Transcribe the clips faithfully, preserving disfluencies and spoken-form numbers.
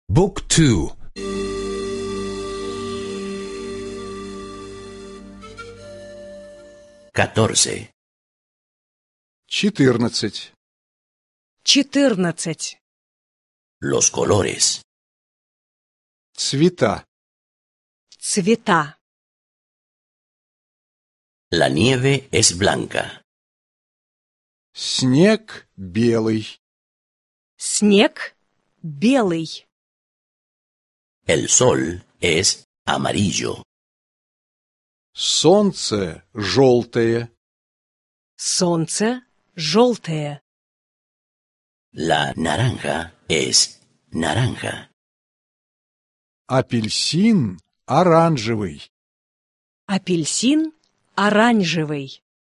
บุ๊กทู catorce, четырнадцать. четырнадцать. los colores, Цвета. Цвета. la nieve es blanca, Снег белый. Снег белый. el sol es amarillo, Солнце желтое. Солнце желтое. la naranja es naranja, Апельсин оранжевый. Апельсин оранжевый.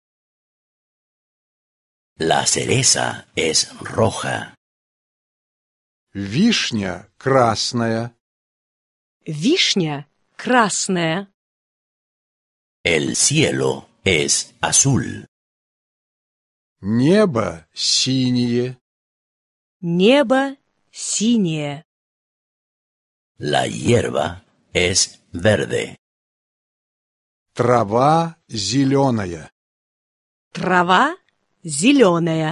la cereza es roja, Вишня красная. Вишня красная. el cielo es azul, Небо синее. Небо синее. la hierba es verde, Трава зеленая. Трава зеленая.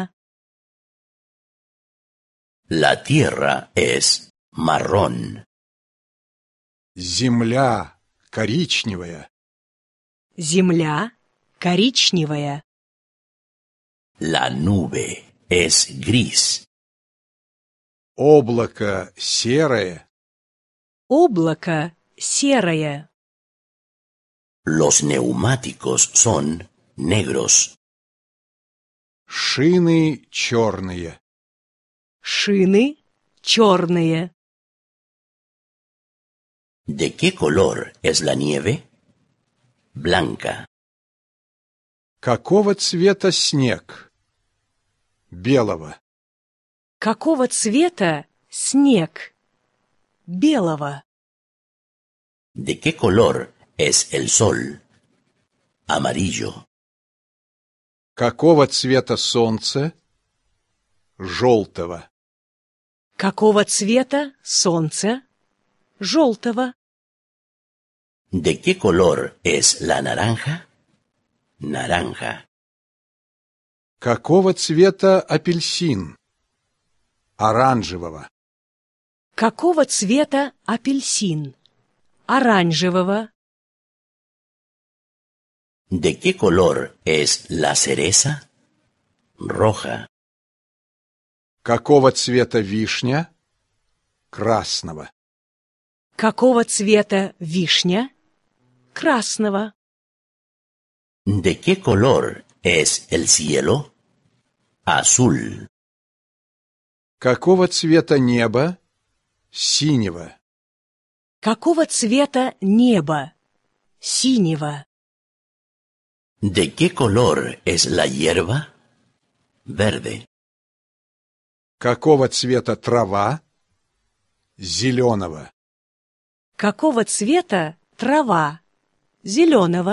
la tierra es marrón, Земля коричневая. Земля коричневая. la nube es gris, Облако серое. Облако серое. los neumáticos son negros, Шины черные. Шины черные. ¿de qué color es la nieve? Blanca. Какого цвета снег? Белого. Какого цвета снег? Белого. ¿De qué color es el sol? Amarillo. Какого цвета солнце? Желтого. Какого цвета солнце? Желтого. ¿De qué color es la naranja? Naranja. Какого цвета апельсин? Оранжевого. Какого цвета апельсин? Оранжевого. ¿De qué color es la cereza? Roja. Какого цвета вишня? Красного. Какого цвета вишня? Красного. ¿De qué color es el cielo? Azul. Какого цвета небо? Синего. Какого цвета небо? Синего. ¿De qué color es la hierba? Verde. Какого цвета трава? Зеленого. Какого цвета трава? Зеленого.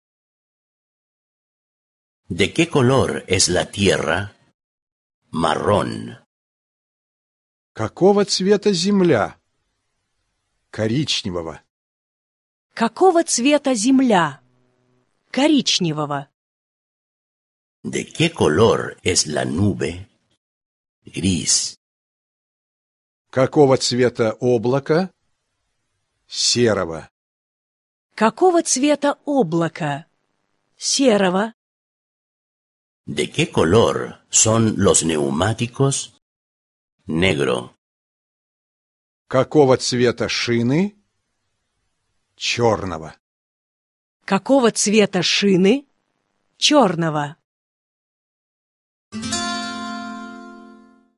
¿De qué color es la tierra? Marrón. Какого цвета земля? Коричневого. Какого цвета земля? Коричневого. ¿De qué color es la nube? Gris. Какого цвета облако? Серого. Какого цвета облако? Серого. ¿De qué color son los neumáticos? Negro. Какого цвета шины? Черного. Какого цвета шины? Черного.